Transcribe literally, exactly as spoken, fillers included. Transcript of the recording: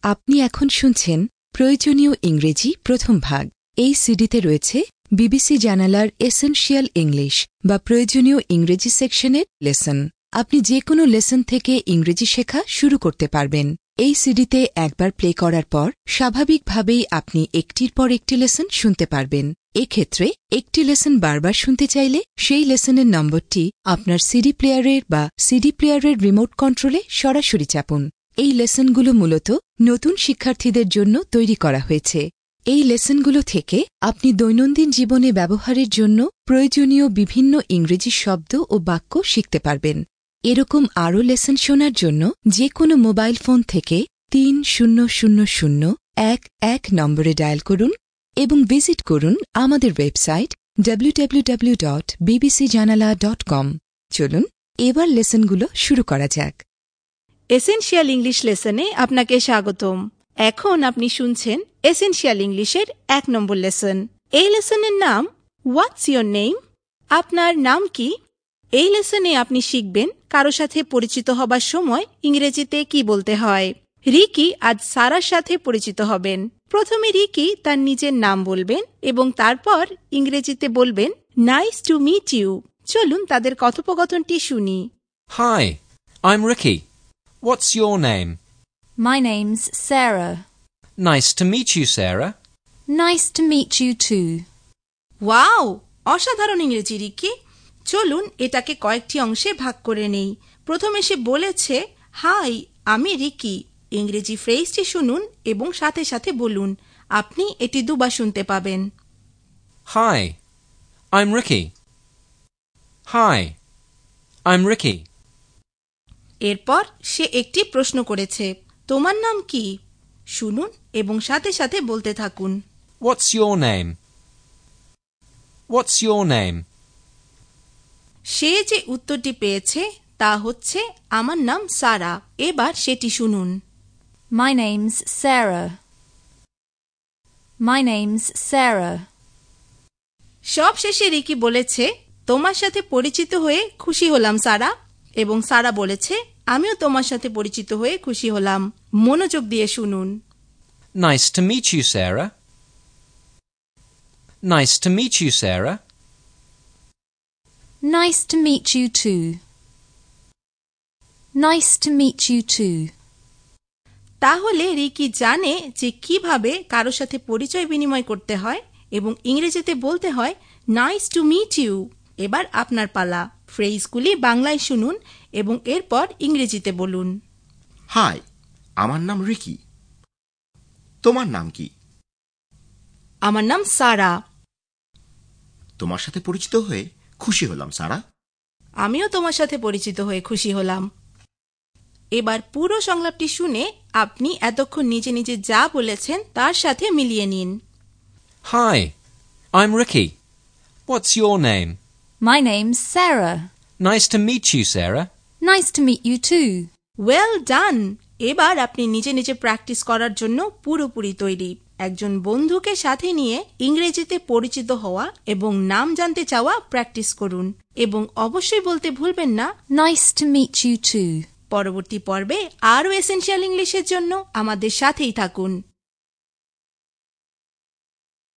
আপনি এখন শুনছেন প্রয়োজনীয় ইংরেজি প্রথম ভাগ। এই সিডিতে রয়েছে বিবিসি জানালার এসেনশিয়াল ইংলিশ বা প্রয়োজনীয় ইংরেজি সেকশনের লেসন। আপনি যে কোনো লেসন থেকে ইংরেজি শেখা শুরু করতে পারবেন। এই সিডিতে একবার প্লে করার পর স্বাভাবিকভাবেই আপনি একটির পর একটি লেসন শুনতে পারবেন। এক্ষেত্রে একটি লেসন বারবার শুনতে চাইলে সেই লেসনের নম্বরটি আপনার সিডি প্লেয়ারের বা সিডি প্লেয়ারের রিমোট কন্ট্রোলে সরাসরি চাপুন। এই লেসনগুলো মূলত নতুন শিক্ষার্থীদের জন্য তৈরি করা হয়েছে। এই লেসনগুলো থেকে আপনি দৈনন্দিন জীবনে ব্যবহারের জন্য প্রয়োজনীয় বিভিন্ন ইংরেজি শব্দ ও বাক্য শিখতে পারবেন। এরকম আরও লেসন শোনার জন্য যে কোনো মোবাইল ফোন থেকে তিন শূন্য শূন্য শূন্য এক এক নম্বরে ডায়াল করুন এবং ভিজিট করুন আমাদের website W W W dot BBC জানালা ডট কম। চলুন এবার লেসনগুলো শুরু করা যাক। এসেনশিয়াল ইংলিশ লেসনে আপনাকে স্বাগতম। এখন আপনি শুনছেন এসেনশিয়াল ইংলিশের এক নম্বর লেসন। এই লেসনের নাম হোয়াটস ইয়োর নেম? আপনার নাম কি? এই লেসনে আপনি শিখবেন কারো সাথে পরিচিত হবার সময় ইংরেজিতে কি বলতে হয়। রিকি আজ সারার সাথে পরিচিত হবেন। প্রথমে রিকি তার নিজের নাম বলবেন এবং তারপর ইংরেজিতে বলবেন নাইস টু মিট ইউ। চলুন তাদের কথোপকথনটি শুনি। Hi, I'm Ricky. What's your name? My name's Sarah. Nice to meet you, Sarah. Nice to meet you too. Wow, অসাধারণ ইংরেজি রিকি। চলুন এটাকে কয়েকটি অংশে ভাগ করে নেই। প্রথমে সে বলেছে হাই, আমি রিকি। ইংরেজি ফ্রেজটি শুনুন এবং সাথে সাথে বলুন। আপনি এটি দুবার শুনতে পাবেন। Hi, I'm Ricky. Hi, I'm Ricky. এরপর সে একটি প্রশ্ন করেছে, তোমার নাম কি? শুনুন এবং সাথে সাথে বলতে থাকুন। What's your name? What's your name? সে যে উত্তরটি পেয়েছে তা হচ্ছে আমার নাম সারা। এবার সেটি শুনুন। My name's Sarah. My name's Sarah. সব শেষে রিকি বলেছে তোমার সাথে পরিচিত হয়ে খুশি হলাম সারা, এবং সারা বলেছে আমিও তোমার সাথে পরিচিত হয়ে খুশি হলাম। মনোযোগ দিয়ে শুনুন। Nice to meet you, Sarah. Nice to meet you, Sarah. Nice to meet you too. Nice to meet you too. তাহলে রিকি জানে যে কিভাবে কারো সাথে পরিচয় বিনিময় করতে হয় এবং ইংরেজিতে বলতে হয় নাইস টু মিট ইউ। এবার আপনার পালা। ফ্রেজগুলি বাংলায় শুনুন এবং এরপর ইংরেজিতে বলুন। হাই, আমার নাম রিকি। তোমার নাম কি? আমার নাম সারা। তোমার সাথে পরিচিত হয়ে খুশি হলাম সারা। আমিও তোমার সাথে পরিচিত হয়ে খুশি হলাম। এবার পুরো সংলাপটি শুনে আপনি এতক্ষণ নিজে নিজে যা বলেছেন তার সাথে মিলিয়ে নিন। Hi, I'm Ricky. What's your name? My name's Sarah. Nice to meet you, Sarah. Nice to meet you too. Well done. এবার আপনি নিজে নিজে প্র্যাকটিস করার জন্য পুরোপুরি তৈরি। একজন বন্ধুকে সাথে নিয়ে ইংরেজিতে পরিচিত হওয়া এবং নাম জানতে চাওয়া প্র্যাকটিস করুন এবং অবশ্যই বলতে ভুলবেন না Nice to meet you too. পরবর্তী পর্বে আরও এসেনশিয়াল ইংলিশের জন্য আমাদের সাথেই থাকুন।